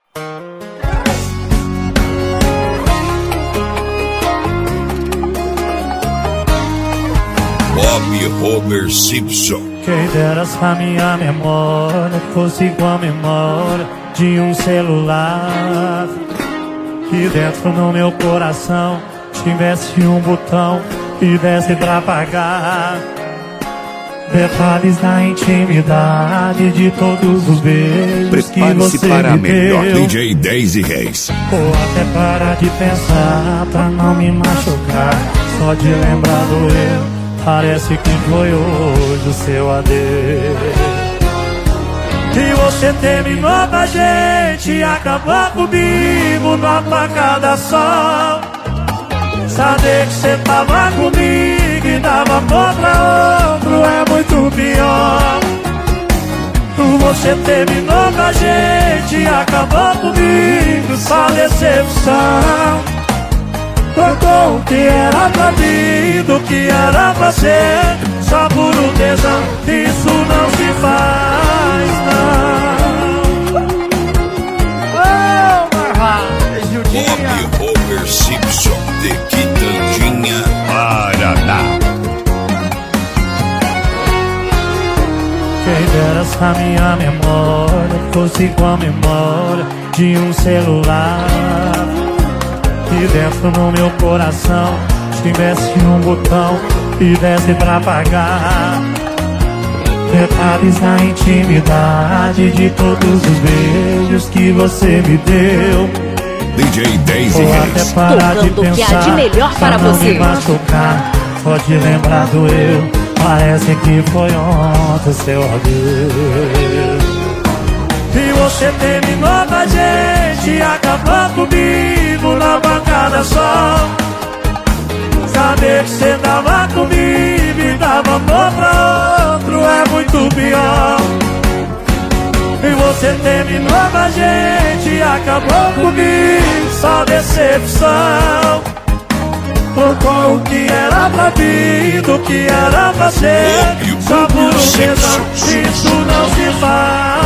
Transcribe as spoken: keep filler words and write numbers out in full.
Bob Homer Simpson. Quem dera se a minha memória fosse igual a memória de um celular, que dentro no meu coração tivesse um botão e desse pra apagar detalhes da intimidade de todos os beijos que você para me melhor deu. D J Daisy Reis. Ou até parar de pensar pra não me machucar. Só de lembrar do eu, parece que foi hoje o seu adeus. E você terminou com a gente, acabou comigo numa apagada só. Saber que você tava comigo e dava amor pra outro é muito pior. Você terminou com a gente, acabou comigo, só decepção. Trocou o que era pra mim do que era pra ser, só por um tesão, isso não se faz, não. Oh, Marvaz, Bob Homer Simpson de Quitandinha, Paraná. Quem dera se a minha memória fosse igual a memória de um celular, que dentro no meu coração tivesse um botão e desse pra apagar detalhes da intimidade de todos os beijos que você me deu. D J Daisy Ou até Reis. parar de Tocando o que há pensar de melhor para pra não você. me machucar. Só de lembrar do eu, parece que foi ontem seu adeus. E você terminou com a gente, acabou comigo na bancada só. Saber que você tava comigo e dava amor pra outro é muito pior. E você terminou com a gente, acabou comigo, só decepção. Trocou o que era pra mim do que era pra ser, só por um tesão, isso não se faz.